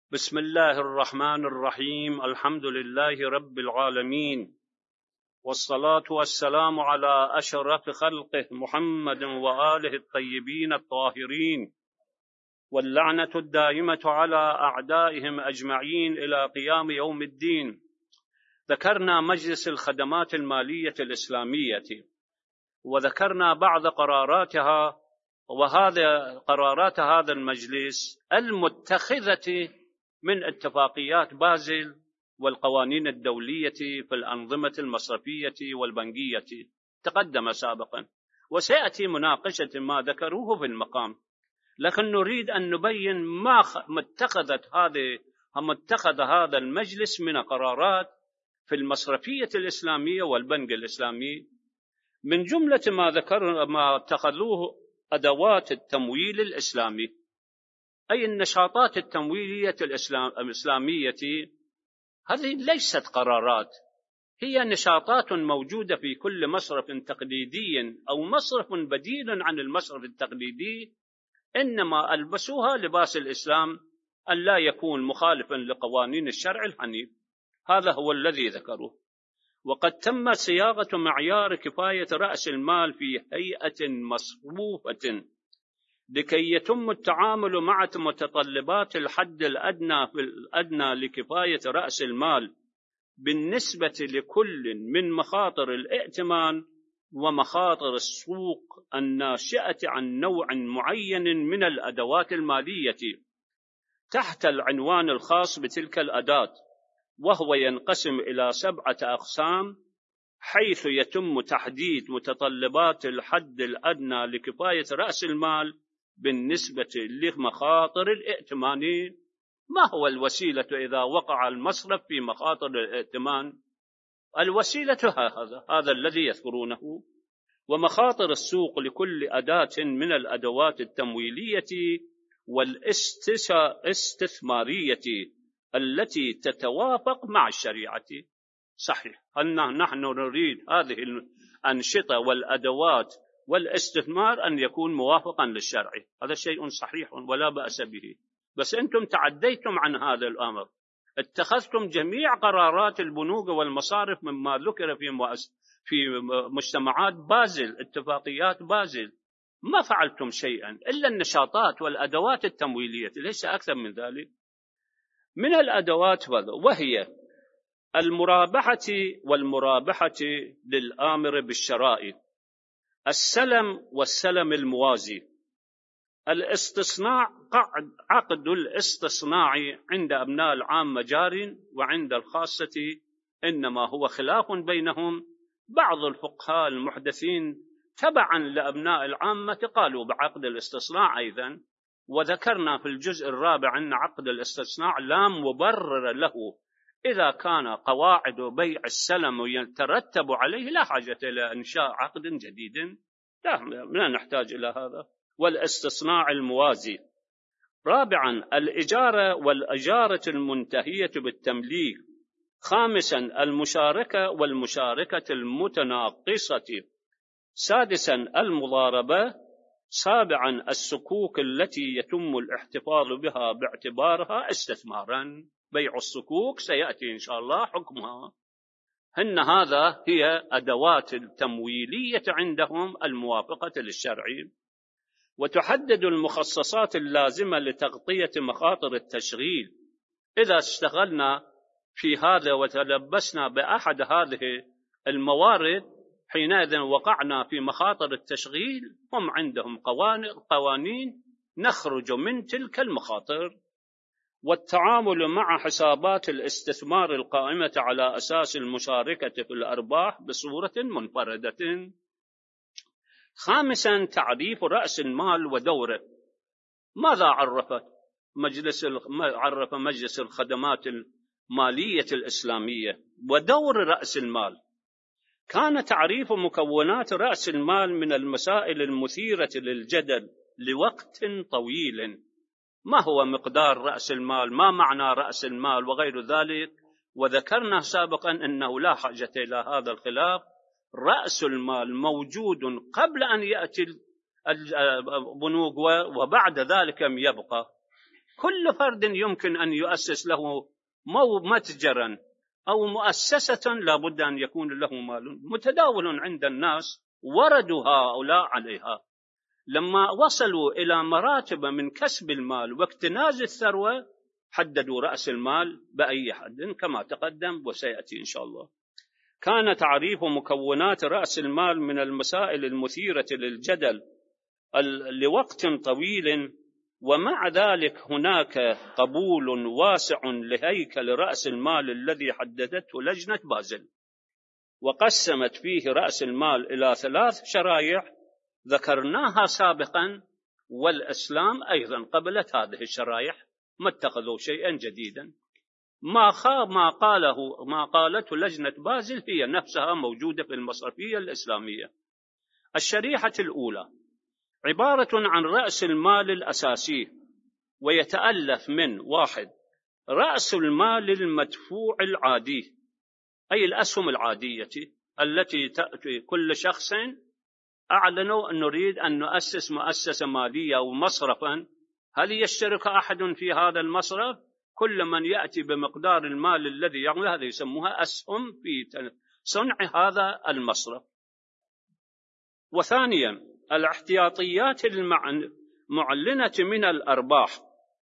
بسم الله الرحمن الرحيم. الحمد لله رب العالمين، والصلاة والسلام على أشرف خلقه محمد وآله الطيبين الطاهرين، واللعنة الدائمة على أعدائهم أجمعين إلى قيام يوم الدين. ذكرنا مجلس الخدمات المالية الإسلامية، وذكرنا بعض قراراتها، وهذا قرارات هذا المجلس المتخذة من اتفاقيات بازل والقوانين الدولية في الأنظمة المصرفية والبنكية تقدم سابقا، وسيأتي مناقشة ما ذكروه في المقام، لكن نريد أن نبين ما اتخذ هذا المجلس من قرارات في المصرفية الإسلامية والبنك الإسلامي. من جملة ما اتخذوه أدوات التمويل الإسلامي، أي النشاطات التمويلية الإسلامية. هذه ليست قرارات، هي نشاطات موجودة في كل مصرف تقليدي أو مصرف بديل عن المصرف التقليدي، إنما ألبسوها لباس الإسلام أن لا يكون مخالفا لقوانين الشرع الحنيف. هذا هو الذي ذكروه. وقد تم صياغة معيار كفاية رأس المال في هيئة مصروفة لكي يتم التعامل مع متطلبات الحد الأدنى لكفاية رأس المال بالنسبة لكل من مخاطر الائتمان ومخاطر السوق الناشئة عن نوع معين من الأدوات المالية تحت العنوان الخاص بتلك الأداة، وهو ينقسم إلى 7 أقسام، حيث يتم تحديد متطلبات الحد الأدنى لكفاية رأس المال بالنسبة لمخاطر الائتمان. ما هو الوسيلة إذا وقع المصرف في مخاطر الائتمان؟ الوسيلة هذا الذي يذكرونه. ومخاطر السوق لكل أداة من الأدوات التمويلية والاستثمارية التي تتوافق مع الشريعة. صحيح، نحن نريد هذه الأنشطة والأدوات والاستثمار أن يكون موافقا للشرع، هذا شيء صحيح ولا بأس به، بس أنتم تعديتم عن هذا الأمر، اتخذتم جميع قرارات البنوك والمصارف مما ذكر في مجتمعات بازل، اتفاقيات بازل، ما فعلتم شيئا إلا النشاطات والأدوات التمويلية، ليس أكثر من ذلك. من الأدوات وهي المرابحة للآمر بالشراء، السلم والسلم الموازي، الاستصناع، عقد الاستصناع عند أبناء العامة جار وعند الخاصة إنما هو خلاف بينهم. بعض الفقهاء المحدثين تبعا لأبناء العامة قالوا بعقد الاستصناع أيضا، وذكرنا في الجزء الرابع أن عقد الاستصناع لا مبرر له إذا كان قواعد بيع السلم يترتب عليه، لا حاجة إلى إنشاء عقد جديد، لا نحتاج إلى هذا. والاستصناع الموازي. رابعا الإجارة والإجارة المنتهية بالتمليك. خامسا المشاركة والمشاركة المتناقصة. سادسا المضاربة. سابعا الصكوك التي يتم الاحتفاظ بها باعتبارها استثمارا. بيع الصكوك سيأتي إن شاء الله حكمها. هذا هي أدوات التمويلية عندهم الموافقة للشرع. وتحدد المخصصات اللازمة لتغطية مخاطر التشغيل. إذا اشتغلنا في هذا وتلبسنا بأحد هذه الموارد، حينئذ وقعنا في مخاطر التشغيل، هم عندهم قوانين نخرج من تلك المخاطر. والتعامل مع حسابات الاستثمار القائمة على أساس المشاركة في الأرباح بصورة منفردة. خامسا تعريف رأس المال ودوره. ماذا عرف مجلس الخدمات المالية الإسلامية ودور رأس المال؟ كان تعريف مكونات رأس المال من المسائل المثيرة للجدل لوقت طويل. ما هو مقدار رأس المال؟ ما معنى رأس المال؟ وغير ذلك. وذكرنا سابقا أنه لا حاجة إلى هذا الخلاف. رأس المال موجود قبل أن يأتي البنوك وبعد ذلك يبقى. كل فرد يمكن أن يؤسس له متجرا أو مؤسسة لا بد أن يكون له مال متداول عند الناس، وردوا هؤلاء عليها. لما وصلوا إلى مراتب من كسب المال واكتناز الثروة حددوا رأس المال بأي حد كما تقدم وسيأتي إن شاء الله. كان تعريف مكونات رأس المال من المسائل المثيرة للجدل لوقت طويل، ومع ذلك هناك قبول واسع لهيكل رأس المال الذي حددته لجنة بازل، وقسمت فيه رأس المال إلى 3 شرائح ذكرناها سابقا، والإسلام أيضا قبلت هذه الشرائح، ما اتخذوا شيئا جديدا. ما قالته لجنة بازل هي نفسها موجودة في المصرفية الإسلامية. الشريحة الأولى عبارة عن رأس المال الأساسي، ويتألف من 1 رأس المال المدفوع العادي، أي الأسهم العادية التي تأتي كل شخص أعلنوا أن نريد أن نؤسس مؤسسة مالية أو مصرفا، هل يشترك أحد في هذا المصرف؟ كل من يأتي بمقدار المال الذي يعمل هذا يسموها أسهم في صنع هذا المصرف. وثانيا الاحتياطيات المعلنة من الأرباح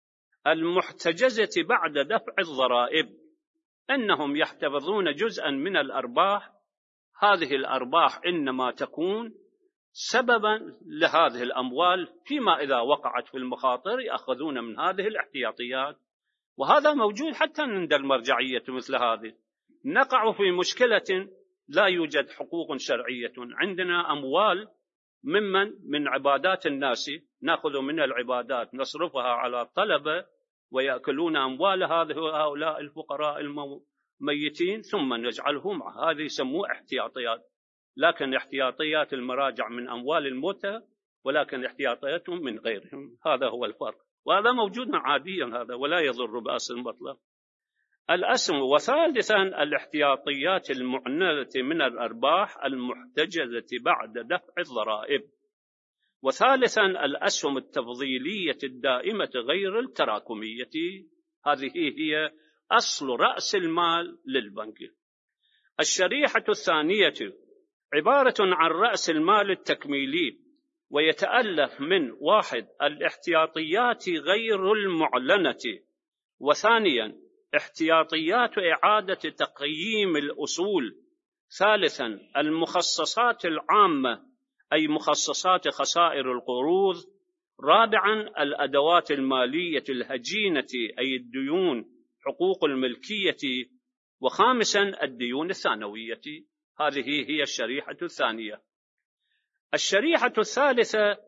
المحتجزة بعد دفع الضرائب، أنهم يحتفظون جزءا من الأرباح، هذه الأرباح إنما تكون سببا لهذه الأموال، فيما إذا وقعت في المخاطر يأخذون من هذه الاحتياطيات. وهذا موجود حتى عند المرجعية مثل هذه. نقع في مشكلة لا يوجد حقوق شرعية، عندنا أموال من عبادات الناس، نأخذ من العبادات نصرفها على الطلبة ويأكلون أموال هؤلاء الفقراء الميتين ثم نجعلهم، هذه يسموه احتياطيات، لكن احتياطيات المراجع من أموال الموتى، ولكن احتياطياتهم من غيرهم، هذا هو الفرق، وهذا موجود عاديا هذا ولا يضر بأس المطلق. الأسهم. وثالثا الاحتياطيات المعنلة من الأرباح المحتجزة بعد دفع الضرائب. وثالثا الأسهم التفضيلية الدائمة غير التراكمية، هذه هي أصل رأس المال للبنك. الشريحة الثانية عبارة عن رأس المال التكميلي، ويتألف من 1 الاحتياطيات غير المعلنة، وثانيا احتياطيات إعادة تقييم الأصول، ثالثا المخصصات العامة أي مخصصات خسائر القروض، رابعا الأدوات المالية الهجينة أي الديون حقوق الملكية، وخامسا الديون الثانوية. هذه هي الشريحة الثانية. الشريحة الثالثة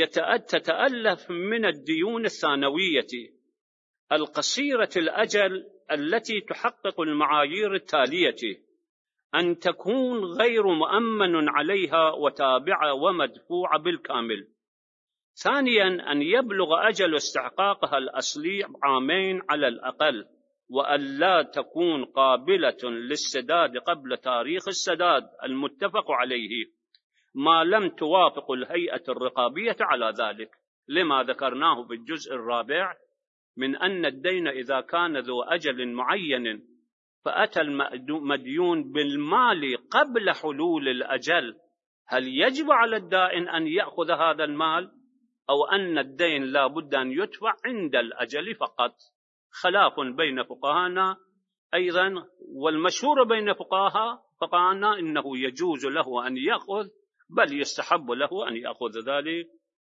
تتألف من الديون الثانوية القصيرة الأجل التي تحقق المعايير التالية: أن تكون غير مؤمن عليها وتابعة ومدفوعة بالكامل، ثانيا أن يبلغ أجل استحقاقها الأصلي 2 عام على الأقل، وأن لا تكون قابلة للسداد قبل تاريخ السداد المتفق عليه، ما لم توافق الهيئة الرقابية على ذلك، لما ذكرناه في الجزء الرابع من أن الدين إذا كان ذو أجل معين فأتى المديون بالمال قبل حلول الأجل، هل يجب على الدائن أن يأخذ هذا المال، أو أن الدين لا بد أن يدفع عند الأجل فقط؟ خلاف بين فقهانا أيضا، والمشهور بين فقهانا إنه يجوز له أن يأخذ، بل يستحب له أن يأخذ ذلك.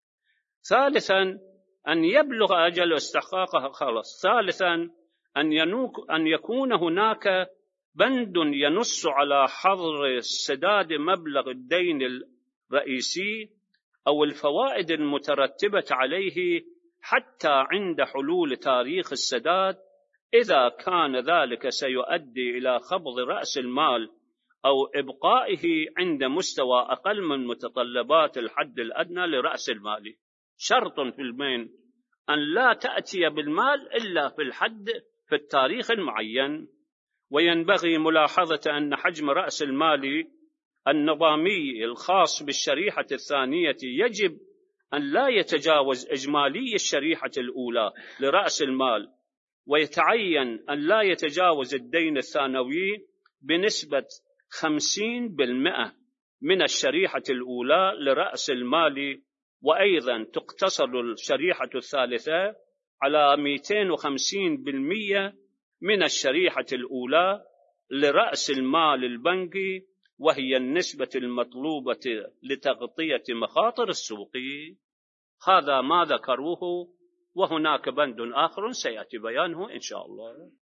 ثالثا أن يبلغ أجل استحقاقها خلاص. ثالثا أن يكون هناك بند ينص على حظر سداد مبلغ الدين الرئيسي أو الفوائد المترتبة عليه حتى عند حلول تاريخ السداد، إذا كان ذلك سيؤدي إلى خفض رأس المال أو إبقائه عند مستوى أقل من متطلبات الحد الأدنى لرأس المال. شرط في البين أن لا تأتي بالمال إلا في التاريخ المعين. وينبغي ملاحظة أن حجم رأس المال النظامي الخاص بالشريحة الثانية يجب أن لا يتجاوز إجمالي الشريحة الأولى لرأس المال، ويتعين أن لا يتجاوز الدين الثانوي بنسبة 50% من الشريحة الأولى لرأس المال. وأيضا تقتصر الشريحة الثالثة على 250% من الشريحة الأولى لرأس المال البنكي، وهي النسبة المطلوبة لتغطية مخاطر السوق. هذا ما ذكروه، وهناك بند آخر سيأتي بيانه إن شاء الله.